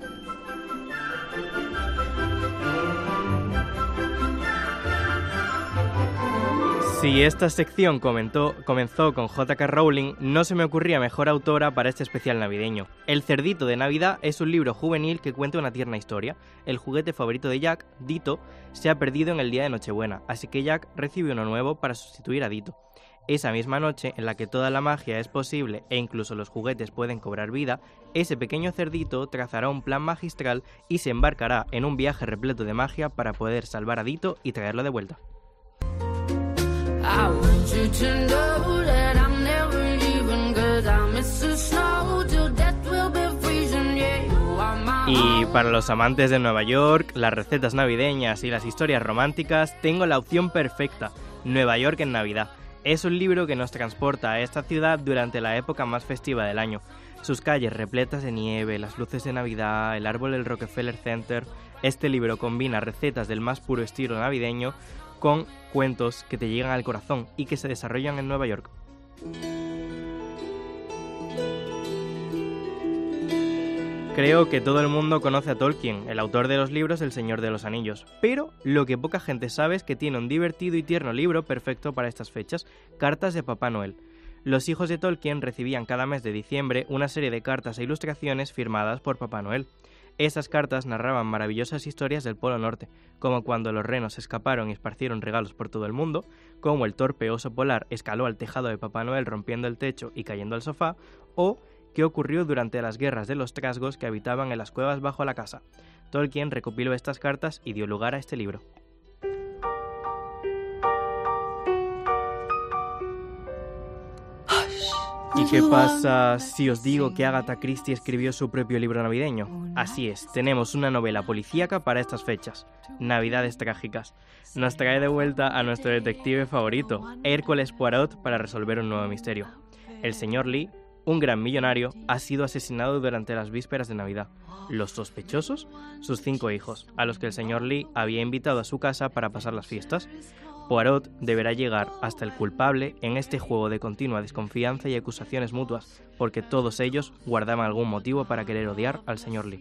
Si esta sección comenzó con J.K. Rowling, no se me ocurría mejor autora para este especial navideño. El cerdito de Navidad es un libro juvenil que cuenta una tierna historia. El juguete favorito de Jack, Dito, se ha perdido en el día de Nochebuena, así que Jack recibe uno nuevo para sustituir a Dito. Esa misma noche, en la que toda la magia es posible e incluso los juguetes pueden cobrar vida, ese pequeño cerdito trazará un plan magistral y se embarcará en un viaje repleto de magia para poder salvar a Dito y traerlo de vuelta. I want you to know that I'm never leaving, 'cause I miss the snow till death will be freezing, yeah, you are my Y para los amantes de Nueva York, las recetas navideñas y las historias románticas, tengo la opción perfecta, Nueva York en Navidad. Es un libro que nos transporta a esta ciudad durante la época más festiva del año. Sus calles repletas de nieve, las luces de Navidad, el árbol del Rockefeller Center. Este libro combina recetas del más puro estilo navideño con cuentos que te llegan al corazón y que se desarrollan en Nueva York. Creo que todo el mundo conoce a Tolkien, el autor de los libros El Señor de los Anillos, pero lo que poca gente sabe es que tiene un divertido y tierno libro perfecto para estas fechas, Cartas de Papá Noel. Los hijos de Tolkien recibían cada mes de diciembre una serie de cartas e ilustraciones firmadas por Papá Noel. Esas cartas narraban maravillosas historias del Polo Norte, como cuando los renos escaparon y esparcieron regalos por todo el mundo, como el torpe oso polar escaló al tejado de Papá Noel rompiendo el techo y cayendo al sofá, o qué ocurrió durante las guerras de los trasgos que habitaban en las cuevas bajo la casa. Tolkien recopiló estas cartas y dio lugar a este libro. ¿Y qué pasa si os digo que Agatha Christie escribió su propio libro navideño? Así es, tenemos una novela policíaca para estas fechas, Navidades Trágicas. Nos trae de vuelta a nuestro detective favorito, Hércules Poirot, para resolver un nuevo misterio. El señor Lee, un gran millonario, ha sido asesinado durante las vísperas de Navidad. ¿Los sospechosos? Sus 5 hijos, a los que el señor Lee había invitado a su casa para pasar las fiestas. Poirot deberá llegar hasta el culpable en este juego de continua desconfianza y acusaciones mutuas, porque todos ellos guardaban algún motivo para querer odiar al señor Lee.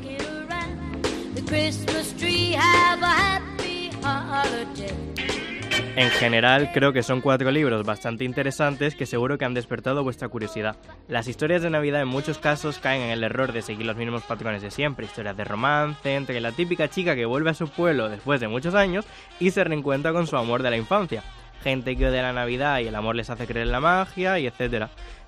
En general, creo que son 4 libros bastante interesantes que seguro que han despertado vuestra curiosidad. Las historias de Navidad en muchos casos caen en el error de seguir los mismos patrones de siempre. Historias de romance entre la típica chica que vuelve a su pueblo después de muchos años y se reencuentra con su amor de la infancia. Gente que odia la Navidad y el amor les hace creer en la magia y etc.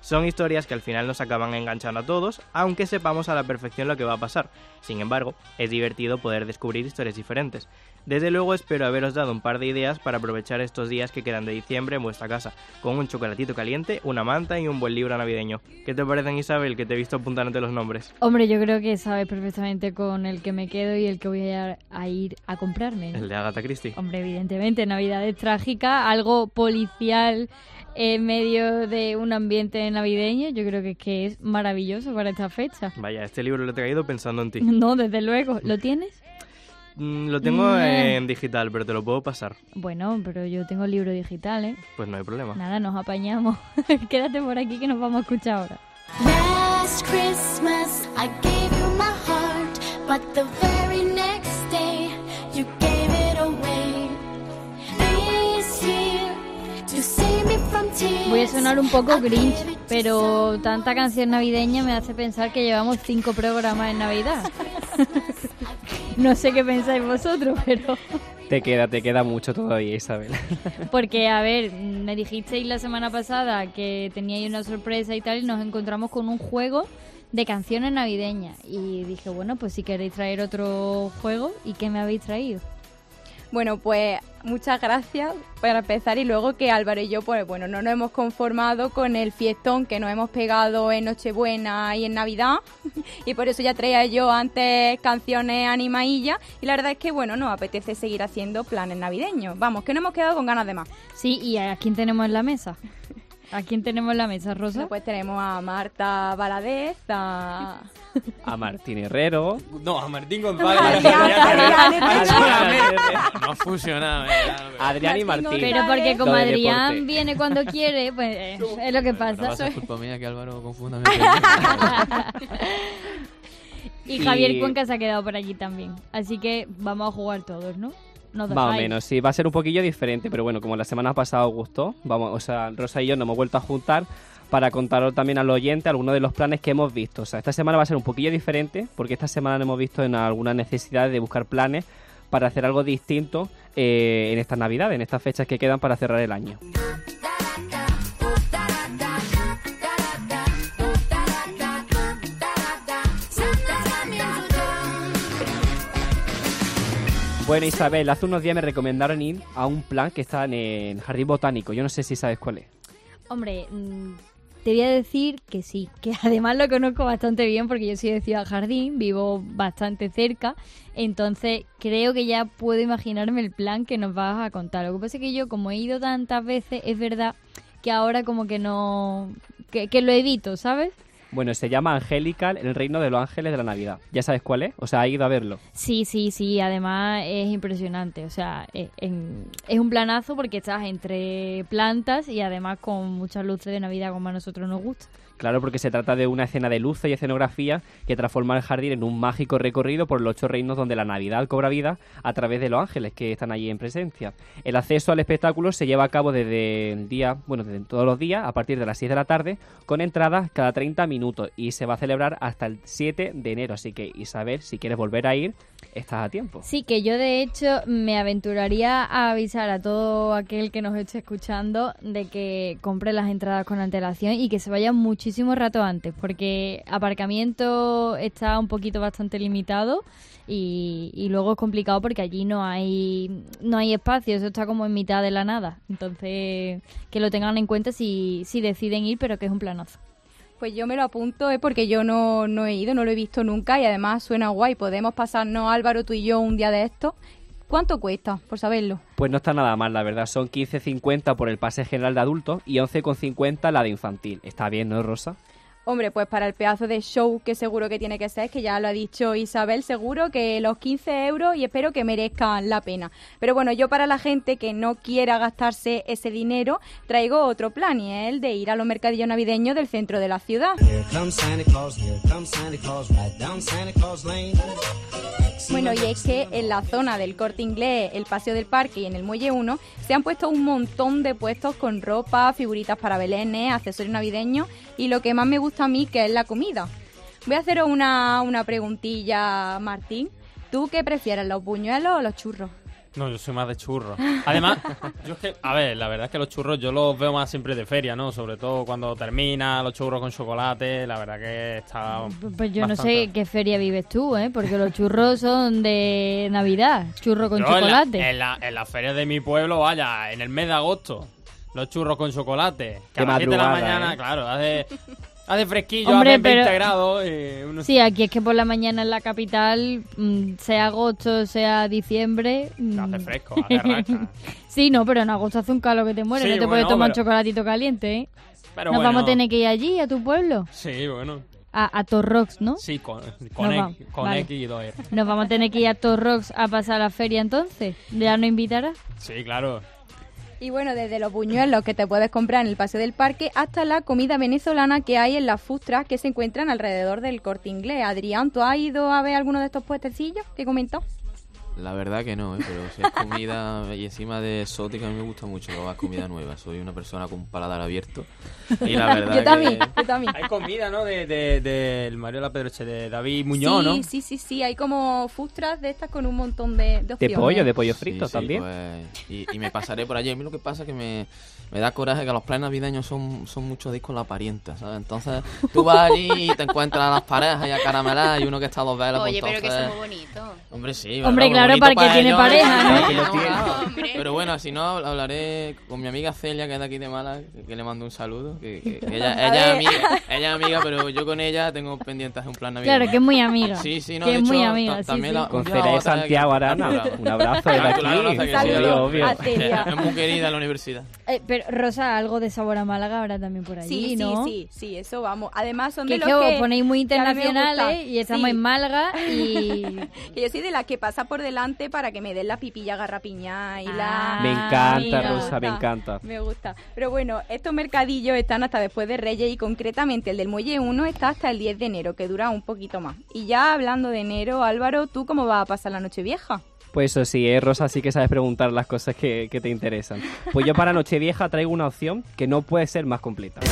Son historias que al final nos acaban enganchando a todos, aunque sepamos a la perfección lo que va a pasar. Sin embargo, es divertido poder descubrir historias diferentes. Desde luego espero haberos dado un par de ideas para aprovechar estos días que quedan de diciembre en vuestra casa, con un chocolatito caliente, una manta y un buen libro navideño. ¿Qué te parecen, Isabel, que te he visto apuntándote los nombres? Hombre, yo creo que sabes perfectamente con el que me quedo y el que voy a ir a comprarme, ¿no? El de Agatha Christie. Hombre, evidentemente, Navidades trágicas, algo policial en medio de un ambiente navideño, yo creo que es maravilloso para esta fecha. Vaya, este libro lo he traído pensando en ti. No, desde luego. ¿Lo tienes? Lo tengo en digital, pero te lo puedo pasar. Bueno, pero yo tengo el libro digital, ¿eh? Pues no hay problema. Nada, nos apañamos. Quédate por aquí que nos vamos a escuchar ahora. Last Christmas I gave you my heart, but the very next day you gave it away. This year to save me from tears. Voy a sonar un poco Grinch, pero tanta canción navideña me hace pensar que llevamos 5 programas en Navidad. No sé qué pensáis vosotros, pero... Te queda mucho todavía, Isabel. Porque, a ver, me dijisteis la semana pasada que teníais una sorpresa y tal, y nos encontramos con un juego de canciones navideñas. Y dije, bueno, pues si queréis traer otro juego, ¿y qué me habéis traído? Bueno, pues muchas gracias para empezar, y luego que Álvaro y yo, pues bueno, no nos hemos conformado con el fiestón que nos hemos pegado en Nochebuena y en Navidad, y por eso ya traía yo antes canciones animadillas, y la verdad es que bueno, nos apetece seguir haciendo planes navideños. Vamos, que no hemos quedado con ganas de más. Sí, ¿y a quién tenemos en la mesa? ¿A quién tenemos en la mesa, Rosa? Bueno, pues tenemos a Marta Valadez, a Martín Herrero. No, a Martín González. No funciona. Adrián y Martín. Pero porque como Adrián viene cuando quiere, pues es lo que pasa. No va a ser culpa mía que Álvaro confunda. Y Javier Cuenca se ha quedado por allí también. Así que vamos a jugar todos, ¿no? Más o menos, sí, va a ser un poquillo diferente, pero bueno, como la semana pasada os gustó, Rosa y yo nos hemos vuelto a juntar para contaros también al oyente algunos de los planes que hemos visto. O sea, esta semana va a ser un poquillo diferente, porque esta semana hemos visto en alguna necesidad de buscar planes para hacer algo distinto en estas Navidades, en estas fechas que quedan para cerrar el año. Bueno, Isabel, hace unos días me recomendaron ir a un plan que está en el Jardín Botánico. Yo no sé si sabes cuál es. Hombre, te voy a decir que sí, que además lo conozco bastante bien porque yo soy de Ciudad Jardín, vivo bastante cerca, entonces creo que ya puedo imaginarme el plan que nos vas a contar. Lo que pasa es que yo, como he ido tantas veces, es verdad que ahora como que no... que lo evito, ¿sabes? Bueno, se llama Angelical, el reino de los ángeles de la Navidad. ¿Ya sabes cuál es? O sea, ¿has ido a verlo? Sí, además es impresionante. O sea, es un planazo porque estás entre plantas y además con muchas luces de Navidad como a nosotros nos gusta. Claro, porque se trata de una escena de luces y escenografía que transforma el jardín en un mágico recorrido por los 8 reinos donde la Navidad cobra vida a través de los ángeles que están allí en presencia. El acceso al espectáculo se lleva a cabo desde todos los días, a partir de las 6 de la tarde, con entradas cada 30 minutos y se va a celebrar hasta el 7 de enero. Así que, Isabel, si quieres volver a ir, estás a tiempo. Sí, que yo de hecho me aventuraría a avisar a todo aquel que nos esté escuchando de que compre las entradas con antelación y que se vayan muchísimo rato antes, porque aparcamiento está un poquito bastante limitado y luego es complicado porque allí no hay espacio, eso está como en mitad de la nada, entonces que lo tengan en cuenta si deciden ir, pero que es un planazo. Pues yo me lo apunto, porque yo no he ido, no lo he visto nunca y además suena guay. Podemos pasarnos, Álvaro, tú y yo, un día de esto. ¿Cuánto cuesta, por saberlo? Pues no está nada mal, la verdad. Son 15,50 por el pase general de adultos y 11,50 la de infantil. Está bien, ¿no, Rosa? Hombre, pues para el pedazo de show que seguro que tiene que ser, que ya lo ha dicho Isabel, seguro que los 15 euros y espero que merezcan la pena. Pero bueno, yo para la gente que no quiera gastarse ese dinero, traigo otro plan y es el de ir a los mercadillos navideños del centro de la ciudad. Bueno, y es que en la zona del Corte Inglés, el Paseo del Parque y en el Muelle 1 se han puesto un montón de puestos con ropa, figuritas para belenes, accesorios navideños y lo que más me gusta a mí, que es la comida. Voy a haceros una preguntilla, Martín. ¿Tú qué prefieres, los buñuelos o los churros? No, yo soy más de churros. Además, yo es que, a ver, la verdad es que los churros yo los veo más siempre de feria, ¿no? Sobre todo cuando termina, los churros con chocolate, la verdad que está Pues yo bastante... no sé qué feria vives tú, ¿eh? Porque los churros son de Navidad, churro con Yo chocolate. En la feria de mi pueblo, vaya, en el mes de agosto, los churros con chocolate. Que Qué a las 7 de la madrugada, mañana, ¿eh? claro, hace fresquillo, Hombre, hace 20 pero- grados. Sí, aquí es que por la mañana en la capital, sea agosto, sea diciembre... Hace fresco, hace racha. Sí, no, pero en agosto hace un calor que te muere, Sí, no te bueno, puedes tomar un pero- chocolatito caliente, ¿eh? Pero Nos bueno. vamos a tener que ir allí, a tu pueblo, Sí, bueno. a Torrox, ¿no? Sí, con vamos, vale. X y 2R. Nos vamos a tener que ir a Torrox a pasar la feria entonces. ¿Ya nos invitarás? Sí, claro. Y bueno, desde los buñuelos que te puedes comprar en el Paseo del Parque hasta la comida venezolana que hay en las food trucks que se encuentran alrededor del Corte Inglés. Adrián, ¿tú has ido a ver alguno de estos puestecillos que comentó? La verdad que no, pero si es comida y encima de exótica, a mí me gusta mucho probar comida nueva. Soy una persona con un paladar abierto. Y la verdad Yo también, que... yo también. Hay comida, ¿no? Del Mario La Pedroche, de David Muñoz, ¿no? Sí, hay como food trucks de estas con un montón de opciones. De pollo frito Sí, también. Pues, y me pasaré por allí. A mí lo que pasa es que me da coraje que los planes navideños son muchos discos la parienta, ¿sabes? Entonces tú vas allí y te encuentras a las parejas y a carameladas y uno que está a dos velas. Oye, pues, pero que entonces... eso es muy bonito. Hombre, sí. Hombre, ¿verdad? claro, Bonito para que tiene ellos, pareja, ¿no? que lo No, tiene. hombre. Pero bueno, si no, hablaré con mi amiga Celia, que es de aquí de Málaga, que le mando un saludo. Que ella es amiga, pero yo con ella tengo pendientes un plan navideño. Claro, que es muy amiga. Sí, sí, no, que de es muy hecho, amiga, sí, también sí. la- Con un día Celia de otra que- Santiago Arana. Un abrazo desde Claro, tú la aquí. conoces, que sí, Saludos obvio. a Celia. Es muy querida en la universidad. Pero Rosa, algo de sabor a Málaga habrá también por allí, ¿no? Sí, eso vamos. Además son Que de es los que que... os ponéis muy que a mí me internacionales gusta. y estamos Sí. en Málaga y... Que yo soy de las que pasa por delante para que me den la pipilla garrapiñá y la... Me encanta, Me Rosa, gusta, me encanta. Me gusta. Pero bueno, estos mercadillos están hasta después de Reyes y concretamente el del Muelle 1 está hasta el 10 de enero, que dura un poquito más. Y ya hablando de enero, Álvaro, ¿tú cómo vas a pasar la Nochevieja? Pues eso sí, Rosa, sí que sabes preguntar las cosas que te interesan. Pues yo para Nochevieja traigo una opción que no puede ser más completa.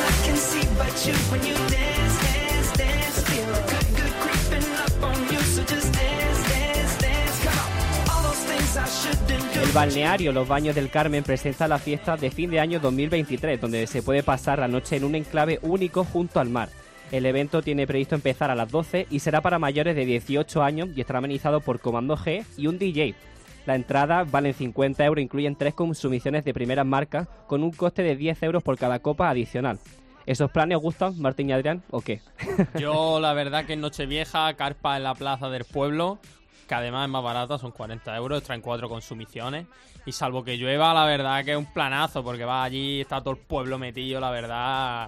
El balneario Los Baños del Carmen presenta la fiesta de fin de año 2023, donde se puede pasar la noche en un enclave único junto al mar. El evento tiene previsto empezar a las 12 y será para mayores de 18 años y estará amenizado por Comando G y un DJ. La entrada vale 50 euros, incluyen 3 consumiciones de primeras marcas con un coste de 10 euros por cada copa adicional. ¿Esos planes os gustan, Martín y Adrián, o qué? Yo, la verdad que en Nochevieja, carpa en la plaza del pueblo, que además es más barata, son 40 euros, traen 4 consumiciones. Y salvo que llueva, la verdad que es un planazo, porque va allí, está todo el pueblo metido, la verdad.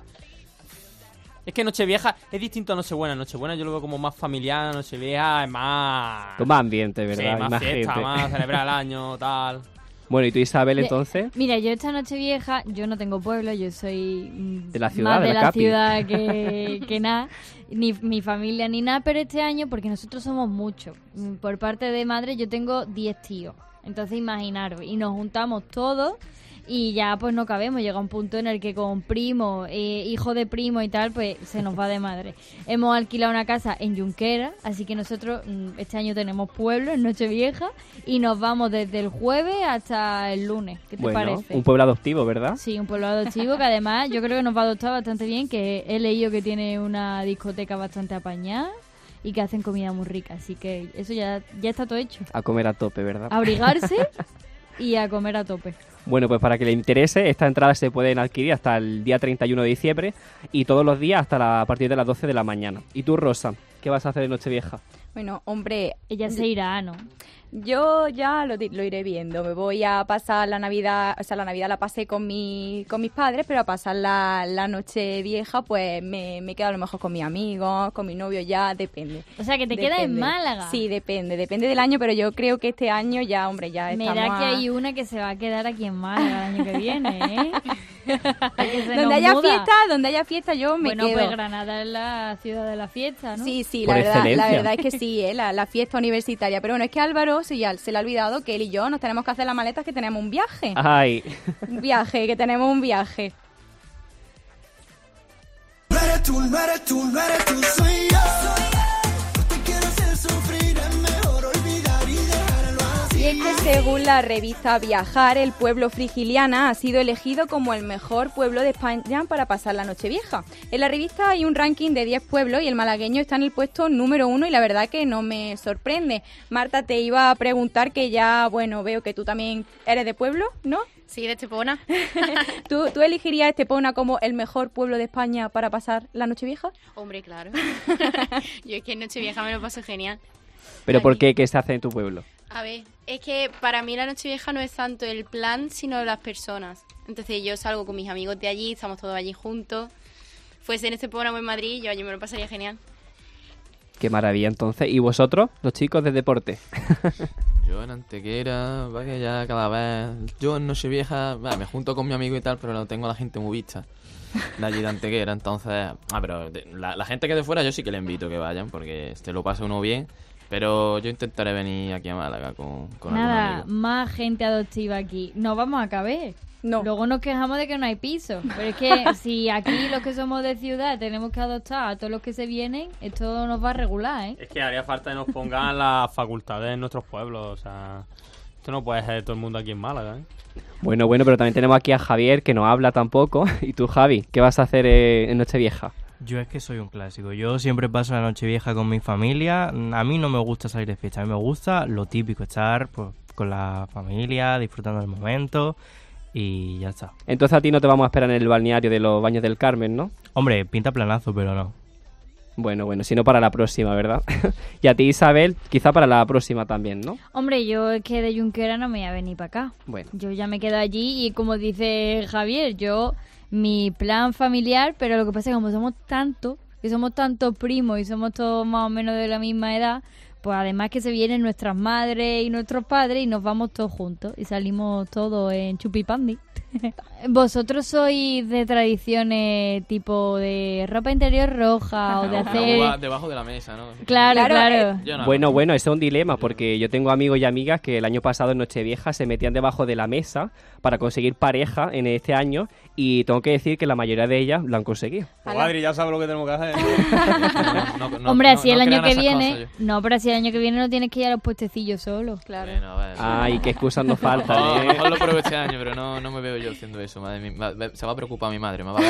Es que Nochevieja es distinto a Nochebuena. Nochebuena yo lo veo como más familiar, Nochevieja es más... Con más ambiente, ¿verdad? Sí, Y más fiesta, gente. más celebrar el año, tal. Bueno, ¿y tú, Isabel, De- entonces? Mira, yo esta noche vieja, yo no tengo pueblo, yo soy De la ciudad, más de de la la capi. ciudad que nada, ni mi familia ni nada, pero este año, porque nosotros somos muchos, por parte de madre yo tengo 10 tíos, entonces imaginaros, y nos juntamos todos y ya pues no cabemos, llega un punto en el que con primo, hijo de primo y tal, pues se nos va de madre. Hemos alquilado una casa en Junquera, así que nosotros este año tenemos pueblo en Nochevieja y nos vamos desde el jueves hasta el lunes. ¿Qué te Bueno, parece? un pueblo adoptivo, ¿verdad? Sí, un pueblo adoptivo que además yo creo que nos va a adoptar bastante bien, que he leído que tiene una discoteca bastante apañada y que hacen comida muy rica, así que eso ya está todo hecho. A comer a tope, ¿verdad? Abrigarse y a comer a tope. Bueno, pues para que le interese, estas entradas se pueden adquirir hasta el día 31 de diciembre y todos los días a partir de las 12 de la mañana. ¿Y tú, Rosa, qué vas a hacer en Nochevieja? Bueno, hombre... Ella se irá, ¿no? Yo ya lo iré viendo. Me voy a pasar la Navidad, o sea, la Navidad la pasé con mis padres, pero a pasar la noche vieja, pues me quedo a lo mejor con mis amigos, con mi novio, ya depende. O sea, que te quedas en Málaga. Sí, depende del año, pero yo creo que este año ya, hombre, ya Me estamos da que a- hay una que se va a quedar aquí en Málaga el año que viene, ¿eh? Que se nos donde haya fiesta yo me bueno, quedo. pues Granada es la ciudad de la fiesta, ¿no? Sí, Por la excelencia. verdad es que sí, la fiesta universitaria. Pero bueno, es que Álvaro se le ha olvidado que él y yo nos tenemos que hacer las maletas, que tenemos un viaje. Ay, Que tenemos un viaje. No eres tú, no eres tú, no eres tú, soy yo. No te quiero hacer sufrir, es mejor olvidar y dejarlo así. Y es que según la revista Viajar, el pueblo Frigiliana ha sido elegido como el mejor pueblo de España para pasar la Nochevieja. En la revista hay un ranking de 10 pueblos y el malagueño está en el puesto número 1 y la verdad que no me sorprende. Marta, te iba a preguntar que ya, bueno, veo que tú también eres de pueblo, ¿no? Sí, de Estepona. ¿Tú elegirías Estepona como el mejor pueblo de España para pasar la Nochevieja? Hombre, claro. Yo es que en Nochevieja me lo paso genial. ¿Pero por qué? ¿Qué se hace en tu pueblo? A ver, es que para mí la Nochevieja no es tanto el plan, sino las personas. Entonces yo salgo con mis amigos de allí, estamos todos allí juntos. Fuese en Estepona o en Madrid, yo allí me lo pasaría genial. Qué maravilla, entonces. ¿Y vosotros, los chicos de deporte? Yo en Antequera, va que ya cada vez... Yo en Nochevieja, me junto con mi amigo y tal, pero no tengo a la gente muy vista de allí de Antequera, entonces... pero la gente que de fuera yo sí que le invito que vayan, porque se lo pasa uno bien, pero yo intentaré venir aquí a Málaga con Nada, algún amigo. más gente adoptiva aquí. No vamos a caber. No. Luego nos quejamos de que no hay piso. Pero es que si aquí los que somos de ciudad tenemos que adoptar a todos los que se vienen, esto nos va a regular, ¿eh? Es que haría falta que nos pongan las facultades en nuestros pueblos. O sea, esto no puede ser todo el mundo aquí en Málaga, ¿eh? Bueno, pero también tenemos aquí a Javier, que no habla tampoco. Y tú, Javi, ¿qué vas a hacer en Nochevieja? Yo es que soy un clásico. Yo siempre paso la Nochevieja con mi familia. A mí no me gusta salir de fiesta. A mí me gusta lo típico, estar pues, con la familia, disfrutando del momento y ya está. Entonces a ti no te vamos a esperar en el balneario de los Baños del Carmen, ¿no? Hombre, pinta planazo, pero no. Bueno, si no para la próxima, ¿verdad? Y a ti, Isabel, quizá para la próxima también, ¿no? Hombre, yo es que de Junquera no me voy a venir para acá. Bueno. Yo ya me quedo allí y como dice Javier, mi plan familiar, pero lo que pasa es que como somos tantos, que somos tantos primos y somos todos más o menos de la misma edad, pues además que se vienen nuestras madres y nuestros padres y nos vamos todos juntos y salimos todos en chupipandi. ¿Vosotros sois de tradiciones tipo de ropa interior roja o de hacer...? Debajo de la mesa, ¿no? Claro. No. Bueno, ese es un dilema porque yo tengo amigos y amigas que el año pasado en Nochevieja se metían debajo de la mesa para conseguir pareja en este año y tengo que decir que la mayoría de ellas lo han conseguido. Pues Adri, ya sabes lo que tenemos que hacer. Hombre, así el año que viene... No, pero así el año que viene no tienes que ir a los puestecillos solo. Claro. Bueno, a ver. Ay, qué excusas nos faltan, A lo ¿eh? mejor lo pruebo este año, pero no me veo yo haciendo eso. Madre mía, se va a preocupar mi madre. Me va a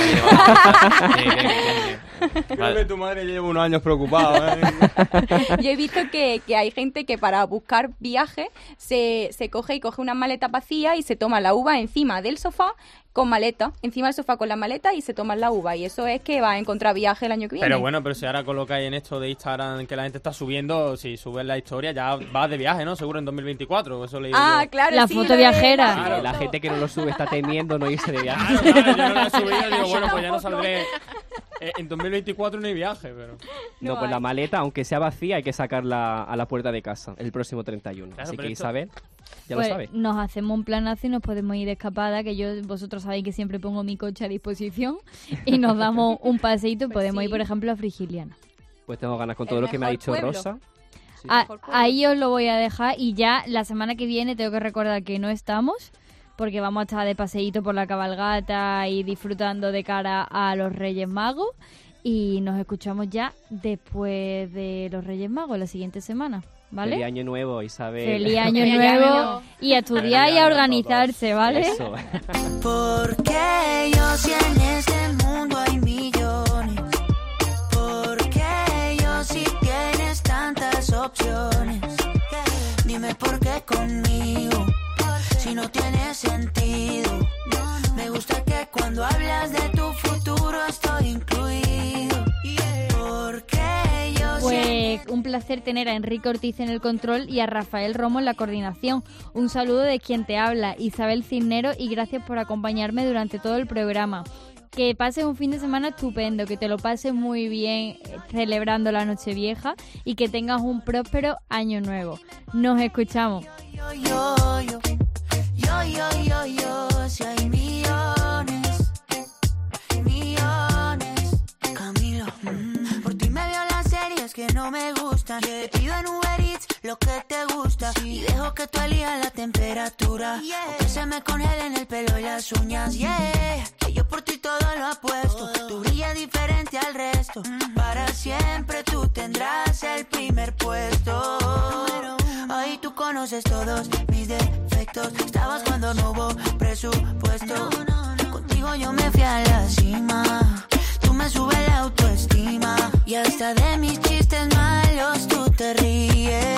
venir. Creo que tu madre lleva unos años preocupada, ¿eh? Yo he visto que hay gente que para buscar viajes se coge unas maletas vacías y se toma la uva encima del sofá con maleta, encima del sofá con la maleta y se toman la uva. Y eso es que va a encontrar viaje el año que viene. Pero bueno, si ahora colocáis en esto de Instagram que la gente está subiendo, si subes la historia ya vas de viaje, ¿no? Seguro en 2024, eso le digo yo. Claro, la sí, foto viajera. Claro, la gente que no lo sube está temiendo no irse de viaje. Claro, yo no la he subido, digo, bueno, pues ya no saldré. En 2024 no hay viaje, pero... No, pues la maleta, aunque sea vacía, hay que sacarla a la puerta de casa el próximo 31. Claro, así pero que esto... Isabel, ya Pues lo sabes. nos hacemos un planazo y nos podemos ir de escapada, que vosotros sabéis que siempre pongo mi coche a disposición y nos damos un paseíto y podemos ir, por ejemplo, a Frigiliana. Pues tengo ganas con todo lo que me ha dicho pueblo. Rosa. Sí. Ahí os lo voy a dejar y ya la semana que viene tengo que recordar que no estamos porque vamos a estar de paseíto por la cabalgata y disfrutando de cara a los Reyes Magos y nos escuchamos ya después de los Reyes Magos la siguiente semana, ¿vale? Feliz año nuevo, Isabel. Feliz año nuevo y a estudiar y a organizarse, ¿vale? Eso. Porque yo si en este mundo hay millones. Porque yo si tienes tantas opciones. Dime por qué conmigo, si no tiene sentido. Me gusta que cuando hablas de tu futuro estoy incluido. Porque yo Pues un placer tener a Enrique Ortiz en el control y a Rafael Romo en la coordinación. Un saludo de quien te habla, Isabel Cisnero, y gracias por acompañarme durante todo el programa. Que pases un fin de semana estupendo, que te lo pases muy bien celebrando la Nochevieja y que tengas un próspero año nuevo. Nos escuchamos. Yo, si hay millones, Camilo, por ti me veo las series que no me gustan, te pido en Uber Eats lo que te gusta y dejo que tú elijas la temperatura, o que se me congelen el pelo y las uñas, que yo por ti todo lo apuesto, tú brillas diferente al resto, para siempre tú tendrás el primer puesto, ahí tú con conoces todos mis defectos. Estabas cuando no hubo presupuesto. Contigo yo me fui a la cima. Tú me subes la autoestima. Y hasta de mis chistes malos tú te ríes.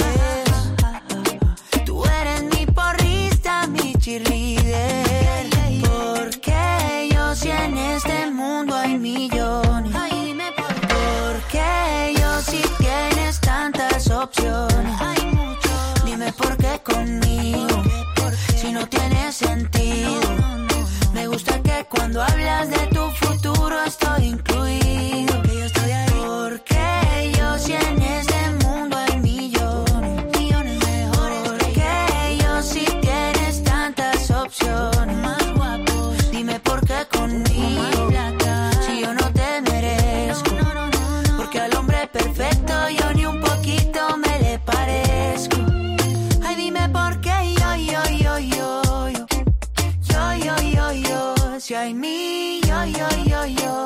Tú eres mi porrista, mi cheerleader. Porque yo si en este mundo hay millones. Porque yo si tienes tantas opciones. Dime por qué conmigo, si no tiene sentido. Me gusta que cuando hablas de tu futuro estoy incluido. Que yo estoy ahí. Porque yo si en este mundo hay millones, millones mejores. Porque yo si tienes tantas opciones. Más guapos. Dime por qué conmigo, si yo no te merezco. Porque al hombre perfecto yo ni un poquito me le parezco. Ay, dime por qué yo, si hay mí, yo.